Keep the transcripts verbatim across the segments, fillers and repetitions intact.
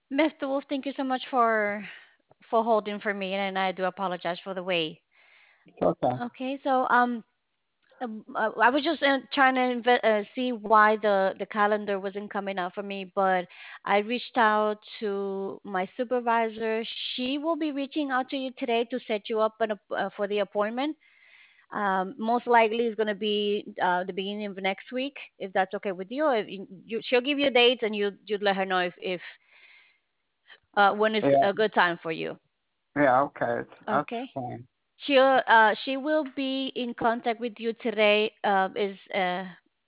mister Wolf, thank you so much for for holding for me, and I do apologize for the wait. It's okay. Okay, so um, um, uh, I was just uh, trying to inve- uh, see why the the calendar wasn't coming out for me, but I reached out to my supervisor. She will be reaching out to you today to set you up an, app- uh, for the appointment. Um, most likely it's going to be uh, the beginning of next week, if that's okay with you. If you, you she'll give you dates, and you you'd let her know if if uh, when is Yeah, a good time for you. yeah, okay. It's, that's Okay. fine. She'll uh, she will be in contact with you today. Uh, is uh,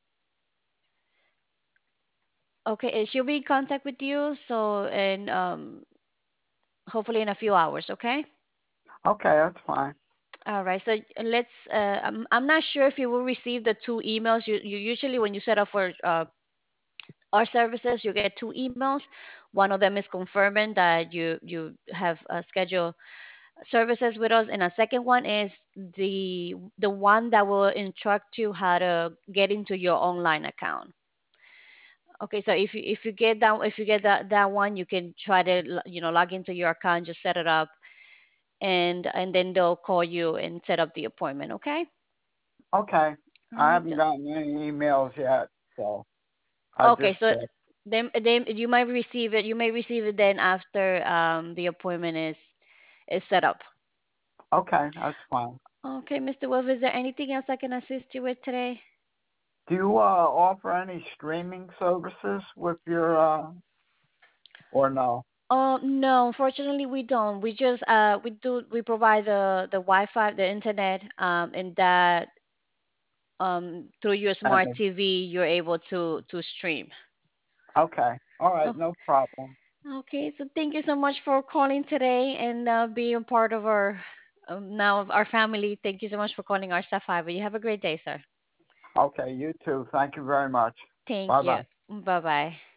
okay. uh, She'll be in contact with you. So and um, hopefully in a few hours. Okay. Okay, that's fine. All right. So let's. Uh, I'm I'm not sure if you will receive the two emails. You you usually when you set up for uh, our services, you get two emails. One of them is confirming that you you have uh, scheduled services with us, and a second one is the the one that will instruct you how to get into your online account. Okay, so if you if you get that if you get that that one, you can try to lo- you know log into your account, just set it up, and and then they'll call you and set up the appointment. Okay. Okay. All I right. haven't gotten any emails yet, so I Okay, just so checked. then then you might receive it. You may receive it then after um the appointment is is set up. Okay, that's fine. Okay, mister Wolf, is there anything else I can assist you with today? Do you uh offer any streaming services with your uh or no? Oh no, unfortunately we don't. We just uh we do we provide the the Wi-Fi, the internet, um, and that um through your smart And T V you're able to to stream. okay. All right, Oh, no problem. okay. So thank you so much for calling today and uh, being part of our um, now of our family. Thank you so much for calling our Star Fiber. You have a great day, sir. Okay, you too. Thank you very much. Thank Bye you. bye. Bye bye.